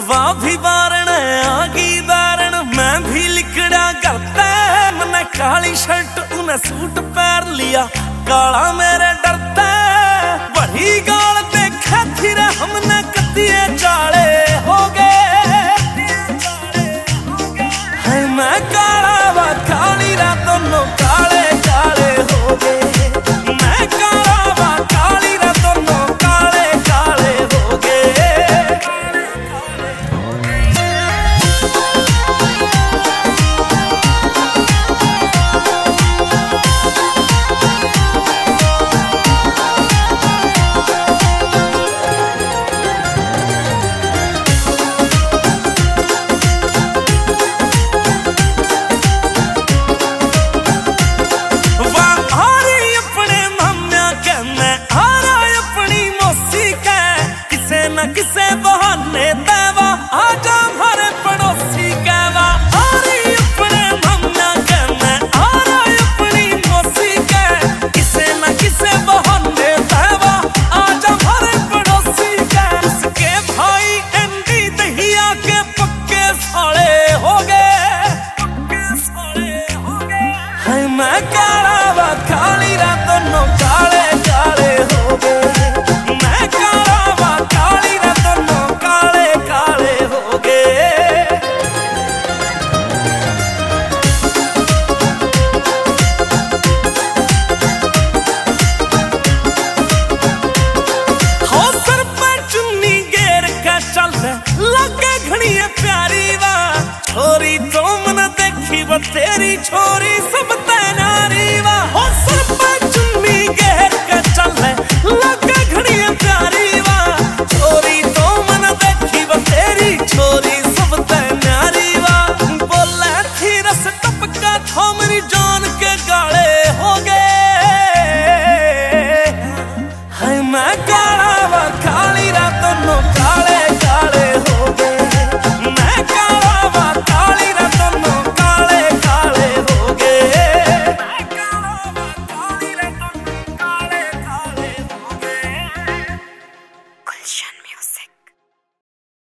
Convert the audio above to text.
वाह भी वारण आगी दारण मैं भी लिखड़ा करता मैंने काली शर्ट उन्हें सूट पैर लिया काला मेरे डरता बड़ी गाल देखा थी रे हमने कतिये चाले हो गए है मैं काला वा काली रा दोनों काले काले हो गए मैं काला वा काली रा दोनों काले काले हो गए। किसे बहाने तेवा आजा हमारे पड़ोसी कहवा आ रही अपने मम्मा कहना आ रही अपनी मौसी कह किसे न किसे बहाने तेवा आजा हमारे पड़ोसी कह उसके भाई एंडी दहिया के पक्के साले हो गए है मैं काला वा काली रा दोनों काले काले हो गए। लगे घनी प्यारी वा छोरी तो मन देखी वो तेरी छोरी सब